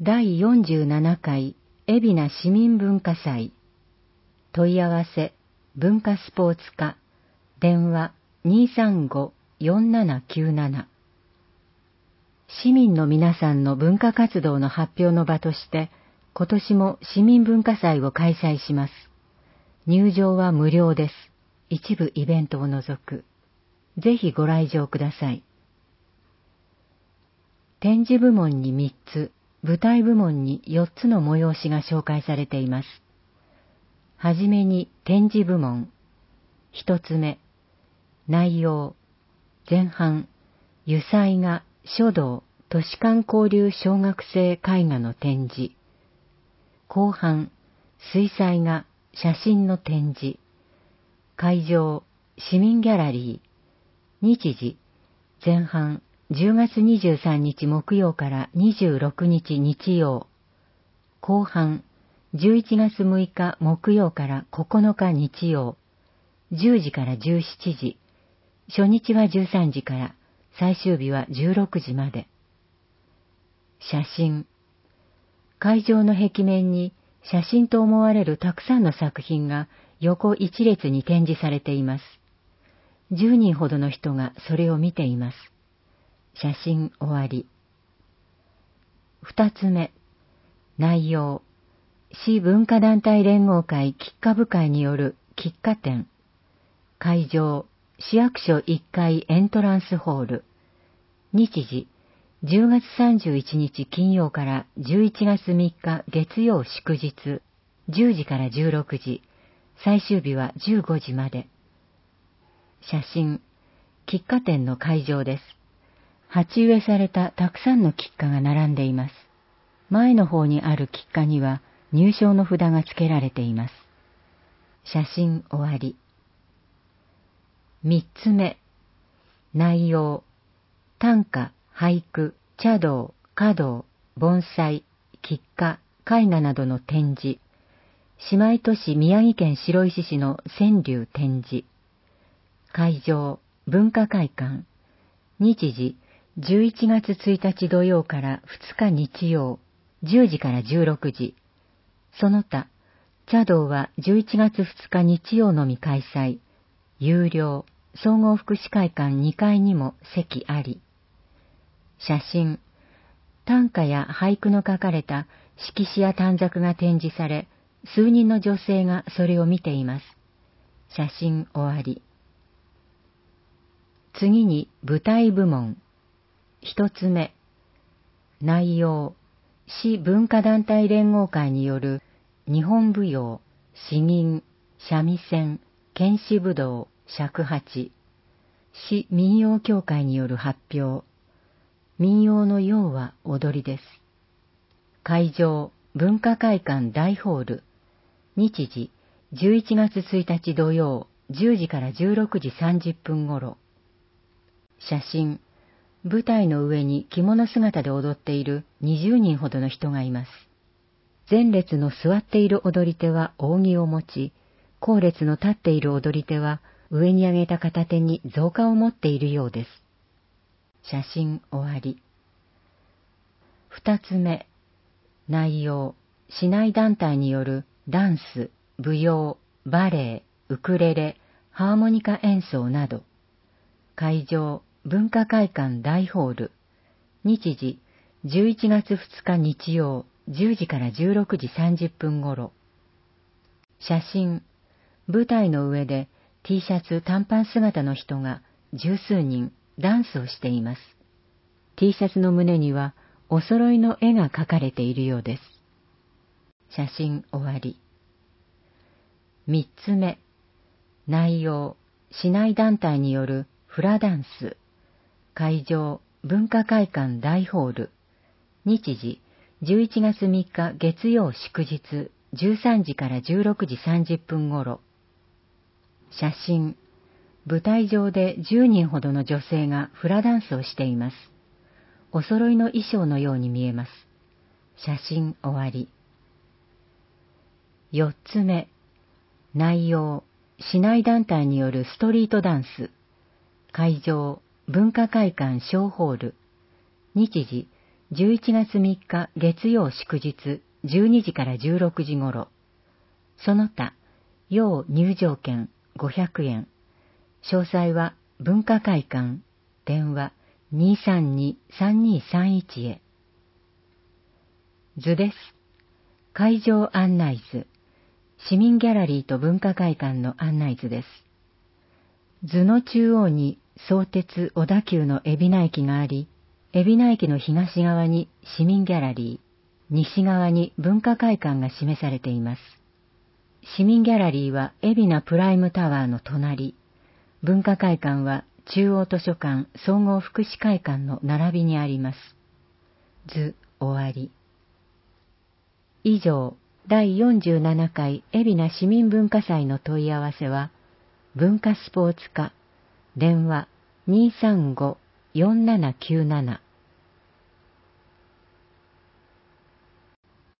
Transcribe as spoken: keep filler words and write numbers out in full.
だいよんじゅうななかい海老名市民文化祭。問い合わせ文化スポーツ課電話 にーさんごーよんななきゅうなな。市民の皆さんの文化活動の発表の場として今年も市民文化祭を開催します。入場は無料です。一部イベントを除く。ぜひご来場ください。展示部門にみっつ、舞台部門によっつの催しが紹介されています。はじめに展示部門。一つ目、内容。前半、油彩画、書道、都市間交流小学生絵画の展示。後半、水彩画、写真の展示。会場、市民ギャラリー。日時、前半、じゅうがつにじゅうさんにち木曜からにじゅうろくにち日曜。後半、じゅういちがつむいか木曜からここのか日曜。じゅうじからじゅうしちじ。初日はじゅうさんじから、最終日はじゅうろくじまで。写真。会場の壁面に写真と思われるたくさんの作品が横一列に展示されています。じゅうにんほどの人がそれを見ています。写真終わり。二つ目、内容。市文化団体連合会喫茶部会による喫茶展。会場、市役所いっかいエントランスホール。日時、じゅうがつさんじゅういちにち金曜からじゅういちがつみっか月曜祝日、じゅうじからじゅうろくじ、最終日はじゅうごじまで。写真、喫茶店の会場です。鉢植えされたたくさんの喫茶が並んでいます。前の方にある喫茶には入賞の札が付けられています。写真終わり。三つ目、内容。短歌、俳句、茶道、華道、盆栽、喫茶、絵画などの展示。姉妹都市宮城県白石市の川柳展示。会場、文化会館。日時、じゅういちがつついたち土曜からふつか日曜、じゅうじからじゅうろくじ。その他、茶道はじゅういちがつふつか日曜のみ開催。有料、総合福祉会館にかいにも席あり。写真。短歌や俳句の書かれた色紙や短冊が展示され、数人の女性がそれを見ています。写真終わり。次に舞台部門。一つ目。内容。市文化団体連合会による日本舞踊、詩吟、三味線、剣士武道、尺八。市民謡協会による発表。民謡の謡は踊りです。会場、文化会館大ホール。日時、じゅういちがつついたち土曜、じゅうじからじゅうろくじさんじゅっぷん頃。写真。舞台の上に着物姿で踊っているにじゅうにんほどの人がいます。前列の座っている踊り手は扇を持ち、後列の立っている踊り手は上に上げた片手に造花を持っているようです。写真終わり。二つ目。内容。市内団体によるダンス、舞踊、バレエ、ウクレレ、ハーモニカ演奏など。会場、文化会館大ホール。日時、じゅういちがつふつか日曜、じゅうじからじゅうろくじさんじゅっぷん頃。写真。舞台の上で T シャツ短パン姿の人が十数人ダンスをしています。T シャツの胸にはお揃いの絵が描かれているようです。写真終わり。三つ目。内容。市内団体によるフラダンス。会場、文化会館大ホール。日時、じゅういちがつみっか月曜祝日、じゅうさんじからじゅうろくじさんじゅっぷん頃。写真。舞台上でじゅうにんほどの女性がフラダンスをしています。お揃いの衣装のように見えます。写真終わり。四つ目。内容。市内団体によるストリートダンス。会場、文化会館小ホール。日時、 じゅういちがつみっか月曜祝日じゅうにじからじゅうろくじ頃。その他、要入場券ごひゃくえん。詳細は文化会館、電話 にーさんにーさんにーさんいち へ。図です。会場案内図。市民ギャラリーと文化会館の案内図です。図の中央に相鉄小田急の海老名駅があり、海老名駅の東側に市民ギャラリー、西側に文化会館が示されています。市民ギャラリーは海老名プライムタワーの隣、文化会館は中央図書館総合福祉会館の並びにあります。図終わり。以上、だいよんじゅうななかい海老名市民文化祭の問い合わせは、文化スポーツ課、電話 にーさんごーよんななきゅうなな